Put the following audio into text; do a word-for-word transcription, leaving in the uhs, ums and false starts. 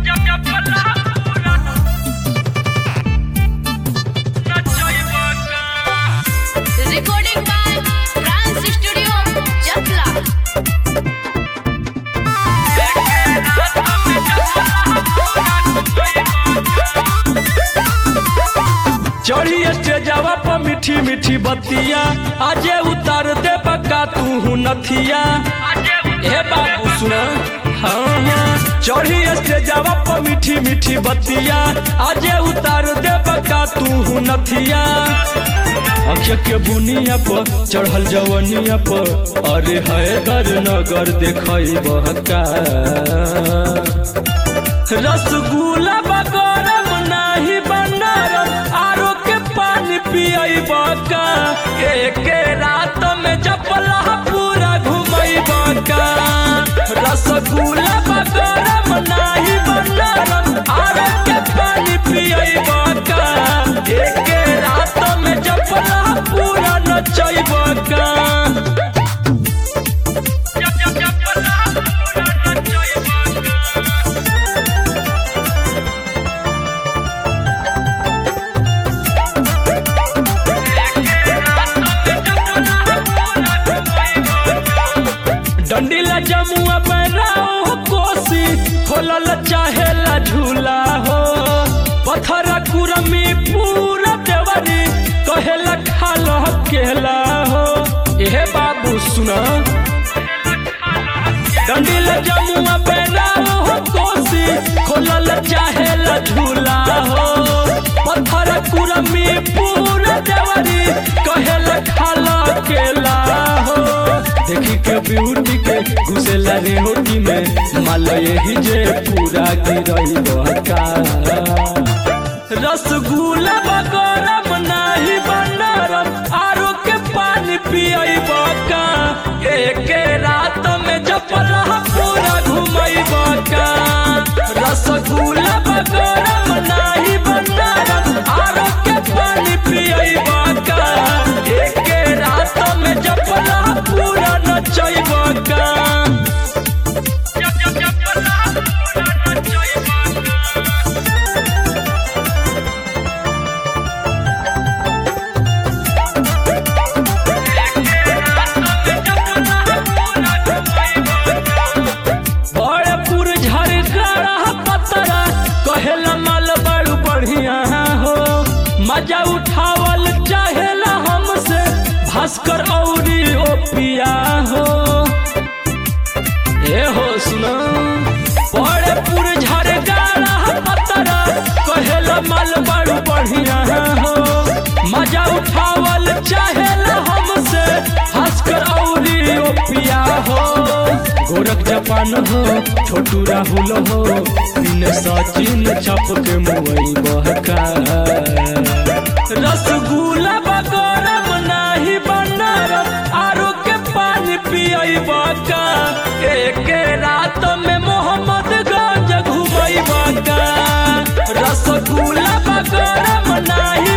Recording by France Studio, Chakla. चढ़ी स्टेजवा पर मीठी मीठी बतिया आजे उतार दे बका तू नथिया। ए बाबू सुना, हाँ हाँ चढ़ी स्टेजवा पर मीठी मीठी बतिया आजे उतार दे बका तू नथिया। अखिया के बुनिया पर चढ़ल जवनिया पर अरे है गर नगर देखई बहका। रसगुल्ला बगरम नाही बनरम आरो के पानी पियई बका। एक रात में जपला पूरा घुमई बका। रसगुल्ला बगरम नाही बनरम आरो के पानी पियई बका। एक रात में जपला पूरा नचई बका। डंडीला जमुआ बनाओ कोसी खोलल चाहेला झूला हो। पत्थरा कुरमी पूरा देवरी कहेला खाल केला हो। एहे बाबू सुना, डंडीला जमुआ बनाओ कोसी खोलल चाहेला झूला हो। पत्थरा कुरमी पूरा देवरी कहेला खाल केला हो। देखी के ब्यूटी के घुसेला रे होटी में माल यही जे पूरा गिरई बका। रसगुल्ला बगरम नाही बनरम आरो के पानी पियई बका। एक रात में जपला पूरा घुमई बका। रसगुल्ला बगरम नाही बनरम आरो के पानी पियई बका। एक रात में जपला पूरा नचई बका। बड़ेपुर झरगड़ा पतरा कहेला माल बड़ू बढ़िया हो। मजा उठावल चाहेला हमसे भास्कर औरी ओपिया हो। ए हो सुना, बड़ेपुर झरगड़ा पतरा कहेला माल बड़ू बढ़िया हो। मजा उठावल चाहेला हमसे भास्कर औरी ओपिया हो। गोरख जापान हो छोटू राहुल हो इन सचिन छप के मुई बहका। रसगुल्ला बगरम नाही बनरम आरो के पानी पियई बका। एक रात में मोहम्मदगंज घुमई बका। रसगुल्ला बगरम नाही